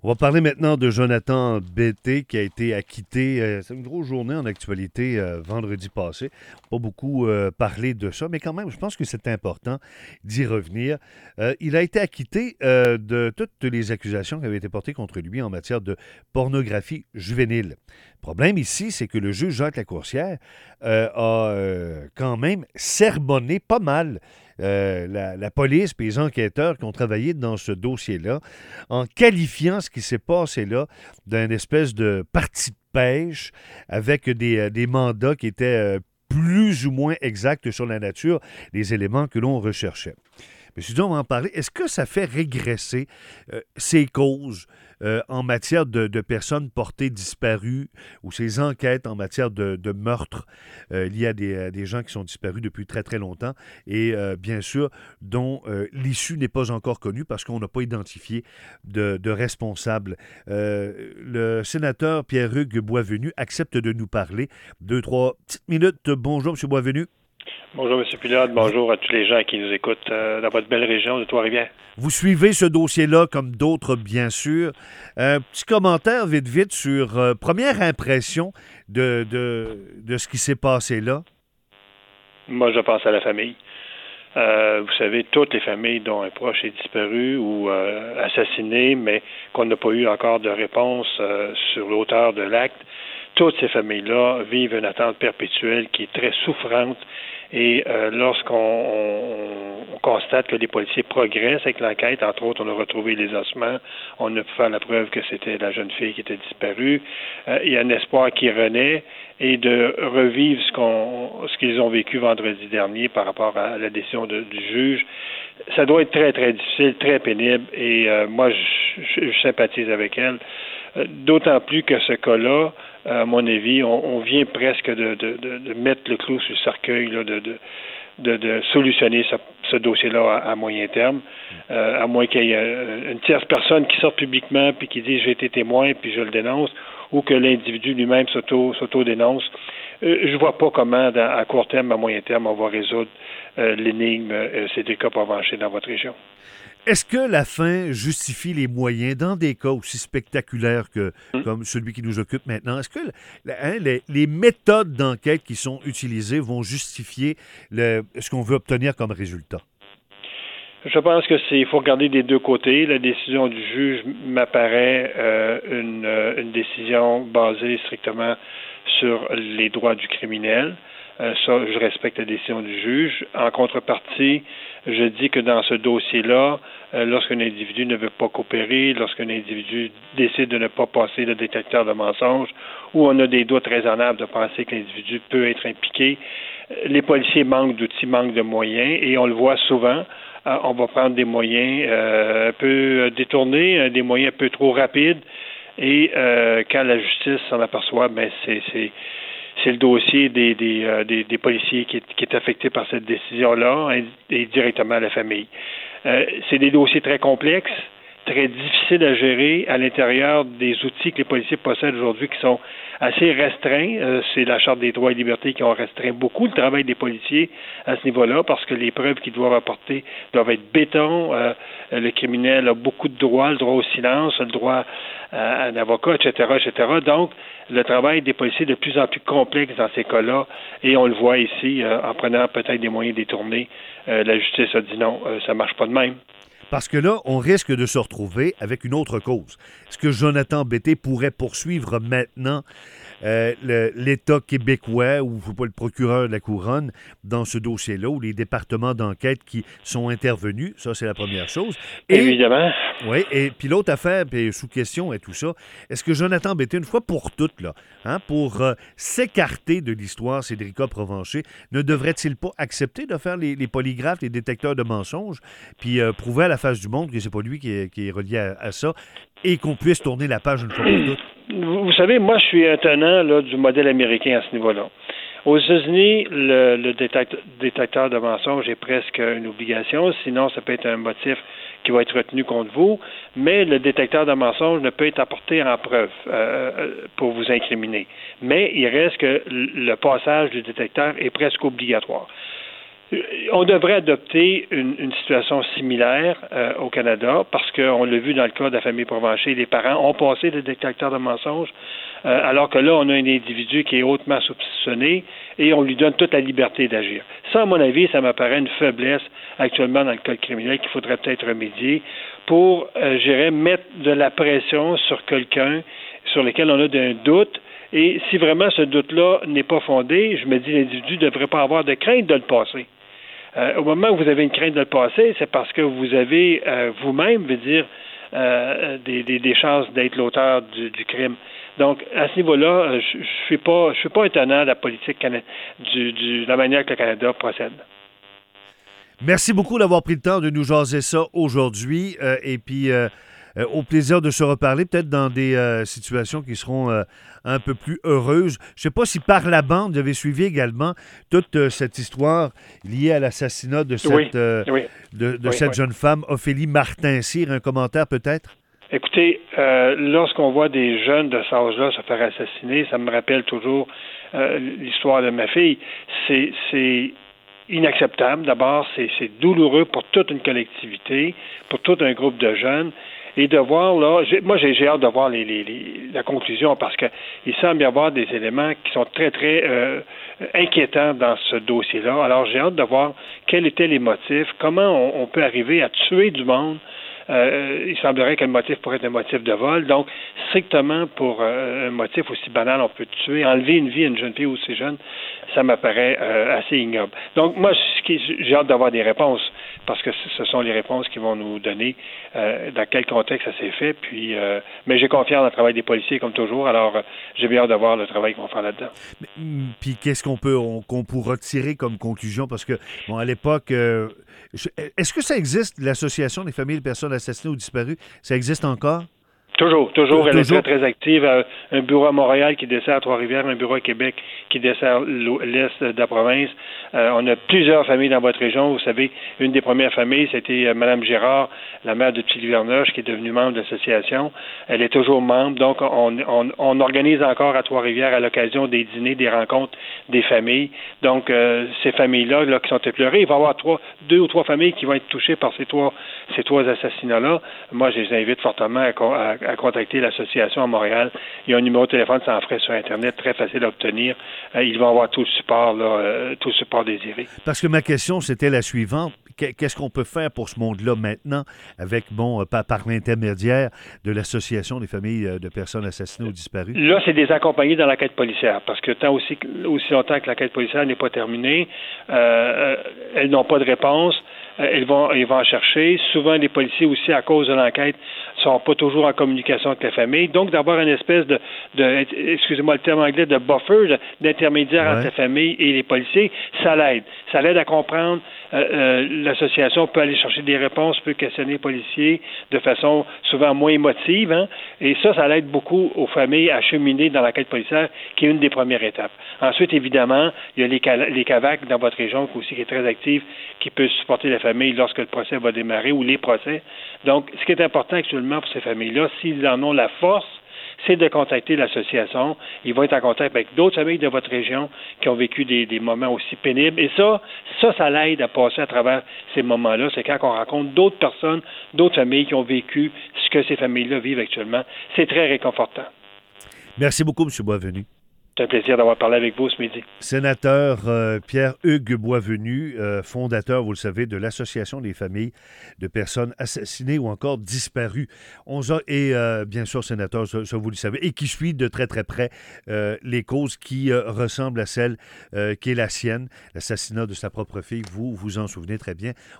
On va parler maintenant de Jonathan Bété qui a été acquitté. C'est une grosse journée en actualité vendredi passé. Pas beaucoup parlé de ça, mais quand même, je pense que c'est important d'y revenir. Il a été acquitté de toutes les accusations qui avaient été portées contre lui en matière de pornographie juvénile. Le problème ici, c'est que le juge Jacques Lacourcière a quand même sermonné pas mal la police et les enquêteurs qui ont travaillé dans ce dossier-là en qualifiant ce qui s'est passé là d'une espèce de partie de pêche avec des mandats qui étaient plus ou moins exacts sur la nature des éléments que l'on recherchait. Monsieur Dion, on va en parler. Est-ce que ça fait régresser ces causes en matière de personnes portées disparues ou ces enquêtes en matière de meurtres liés à des gens qui sont disparus depuis très, très longtemps et bien sûr, dont l'issue n'est pas encore connue parce qu'on n'a pas identifié de responsable. Le sénateur Pierre-Hugues Boisvenu accepte de nous parler. 2-3 petites minutes. Bonjour, M. Boisvenu. Bonjour, M. Pilote. Bonjour à tous les gens qui nous écoutent dans votre belle région de Trois-Rivières. Vous suivez ce dossier-là comme d'autres, bien sûr. Petit commentaire vite sur première impression de ce qui s'est passé là. Moi, je pense à la famille. Vous savez, toutes les familles dont un proche est disparu ou assassiné, mais qu'on n'a pas eu encore de réponse sur l'auteur de l'acte, toutes ces familles-là vivent une attente perpétuelle qui est très souffrante. Et lorsqu'on constate que les policiers progressent avec l'enquête, entre autres, on a retrouvé les ossements, on a pu faire la preuve que c'était la jeune fille qui était disparue, il y a un espoir qui renaît et de revivre ce qu'ils ont vécu vendredi dernier par rapport à la décision du juge. Ça doit être très, très difficile, très pénible et moi, je sympathise avec elle. D'autant plus que ce cas-là, à mon avis, on vient presque de mettre le clou sur le cercueil, là, de solutionner ce dossier-là à moyen terme, à moins qu'il y ait une tierce personne qui sorte publiquement puis qui dit « j'ai été témoin puis je le dénonce », ou que l'individu lui-même s'auto-dénonce. Je vois pas comment, à court terme, à moyen terme, on va résoudre l'énigme CDK Provencher dans votre région. Est-ce que la fin justifie les moyens dans des cas aussi spectaculaires comme celui qui nous occupe maintenant? Est-ce que les méthodes d'enquête qui sont utilisées vont justifier ce qu'on veut obtenir comme résultat? Je pense que il faut regarder des deux côtés. La décision du juge m'apparaît une décision basée strictement sur les droits du criminel. Ça, je respecte la décision du juge. En contrepartie, je dis que dans ce dossier-là, lorsqu'un individu ne veut pas coopérer, lorsqu'un individu décide de ne pas passer le détecteur de mensonges, ou on a des doutes raisonnables de penser que l'individu peut être impliqué, les policiers manquent d'outils, manquent de moyens, et on le voit souvent. On va prendre des moyens un peu détournés, des moyens un peu trop rapides, et quand la justice s'en aperçoit, ben c'est le dossier des policiers qui est affecté par cette décision-là et directement la famille. C'est des dossiers très complexes, très difficiles à gérer à l'intérieur des outils que les policiers possèdent aujourd'hui qui sont assez restreints. C'est la Charte des droits et libertés qui ont restreint beaucoup le travail des policiers à ce niveau-là parce que les preuves qu'ils doivent apporter doivent être béton. Le criminel a beaucoup de droits, le droit au silence, le droit à un avocat, etc., etc. Donc, le travail des policiers est de plus en plus complexe dans ces cas-là et on le voit ici en prenant peut-être des moyens détournés. La justice a dit non, ça marche pas de même. Parce que là, on risque de se retrouver avec une autre cause. Est-ce que Jonathan Bété pourrait poursuivre maintenant l'État québécois ou pas le procureur de la Couronne dans ce dossier-là ou les départements d'enquête qui sont intervenus? Ça, c'est la première chose. Évidemment. Oui, et puis l'autre affaire, puis sous question et tout ça, est-ce que Jonathan Bété, une fois pour toutes, là, pour s'écarter de l'histoire Cédrica Provencher, ne devrait-il pas accepter de faire les polygraphes, les détecteurs de mensonges, puis prouver à la face du monde que c'est pas lui qui est relié à ça, et qu'on puisse tourner la page une fois pour toutes? Vous savez, moi, je suis un tenant là, du modèle américain à ce niveau-là. Aux États-Unis, le détecteur de mensonges est presque une obligation, sinon ça peut être un motif qui va être retenu contre vous, mais le détecteur de mensonges ne peut être apporté en preuve pour vous incriminer. Mais il reste que le passage du détecteur est presque obligatoire. On devrait adopter une situation similaire au Canada parce qu'on l'a vu dans le cas de la famille Provencher, les parents ont passé des détecteurs de mensonges, alors que là, on a un individu qui est hautement soupçonné et on lui donne toute la liberté d'agir. Ça, à mon avis, ça m'apparaît une faiblesse actuellement dans le code criminel qu'il faudrait peut-être remédier pour, mettre de la pression sur quelqu'un sur lequel on a un doute. Et si vraiment ce doute-là n'est pas fondé, je me dis l'individu ne devrait pas avoir de crainte de le passer. Au moment où vous avez une crainte de le passer, c'est parce que vous avez vous-même, des chances d'être l'auteur du crime. Donc, à ce niveau-là, je suis pas étonnant de la politique de la manière que le Canada procède. Merci beaucoup d'avoir pris le temps de nous jaser ça aujourd'hui. Et puis, au plaisir de se reparler, peut-être dans des situations qui seront un peu plus heureuses. Je ne sais pas si par la bande, vous avez suivi également toute cette histoire liée à l'assassinat de cette jeune femme, Ophélie Martin-Cyr. Un commentaire peut-être? Écoutez, lorsqu'on voit des jeunes de cet âge-là se faire assassiner, ça me rappelle toujours l'histoire de ma fille. C'est inacceptable. D'abord, c'est douloureux pour toute une collectivité, pour tout un groupe de jeunes. Et de voir, là, j'ai hâte de voir la conclusion parce qu'il semble y avoir des éléments qui sont très, très inquiétants dans ce dossier-là. Alors, j'ai hâte de voir quels étaient les motifs, comment on peut arriver à tuer du monde. Il semblerait que le motif pourrait être un motif de vol. Donc, strictement pour un motif aussi banal, on peut tuer, enlever une vie à une jeune fille aussi jeune, ça m'apparaît assez ignoble. Donc, moi, j'ai hâte d'avoir des réponses, parce que ce sont les réponses qui vont nous donner dans quel contexte ça s'est fait. Puis, mais j'ai confiance dans le travail des policiers, comme toujours. Alors, j'ai bien hâte de voir le travail qu'ils vont faire là-dedans. Puis, qu'est-ce qu'on pourra tirer comme conclusion? Parce que, bon, à l'époque, est-ce que ça existe, l'Association des familles de personnes assassinées ou disparues? Ça existe encore? Toujours. Elle est très, très active. Un bureau à Montréal qui dessert Trois-Rivières, un bureau à Québec qui dessert l'Est de la province. On a plusieurs familles dans votre région. Vous savez, une des premières familles, c'était Mme Girard, la mère de Petit-Livernoche, qui est devenue membre de l'association. Elle est toujours membre. Donc, on organise encore à Trois-Rivières à l'occasion des dîners, des rencontres des familles. Donc, ces familles-là qui sont éplorées, il va y avoir 2 ou 3 familles qui vont être touchées par ces trois assassinats-là. Moi, je les invite fortement à contacter l'association à Montréal. Il y a un numéro de téléphone sans frais sur Internet, très facile à obtenir. Ils vont avoir tout le support désiré. Parce que ma question, c'était la suivante. Qu'est-ce qu'on peut faire pour ce monde-là maintenant avec, par l'intermédiaire de l'Association des familles de personnes assassinées ou disparues? Là, c'est des accompagnés dans l'enquête policière, parce que aussi longtemps que l'enquête policière n'est pas terminée, elles n'ont pas de réponse. Ils vont en chercher. Souvent, les policiers aussi, à cause de l'enquête, ne sont pas toujours en communication avec la famille. Donc, d'avoir une espèce de excusez-moi le terme anglais, de buffer, d'intermédiaire entre la famille et les policiers, ça l'aide. Ça l'aide à comprendre. L'association peut aller chercher des réponses, peut questionner les policiers de façon souvent moins émotive. Hein? Et ça l'aide beaucoup aux familles à cheminer dans l'enquête policière, qui est une des premières étapes. Ensuite, évidemment, il y a les CAVAC dans votre région aussi qui est très active, qui peut supporter la famille lorsque le procès va démarrer ou les procès. Donc, ce qui est important actuellement pour ces familles-là, s'ils en ont la force, c'est de contacter l'association. Ils vont être en contact avec d'autres familles de votre région qui ont vécu des moments aussi pénibles. Et ça l'aide à passer à travers ces moments-là. C'est quand on rencontre d'autres personnes, d'autres familles qui ont vécu ce que ces familles-là vivent actuellement. C'est très réconfortant. Merci beaucoup, M. Boisvenu. C'est un plaisir d'avoir parlé avec vous ce midi. Sénateur Pierre-Hugues Boisvenu, fondateur, vous le savez, de l'Association des familles de personnes assassinées ou encore disparues. Et bien sûr, sénateur, ça vous le savez, et qui suit de très très près les causes qui ressemblent à celle qui est la sienne, l'assassinat de sa propre fille. Vous vous en souvenez très bien.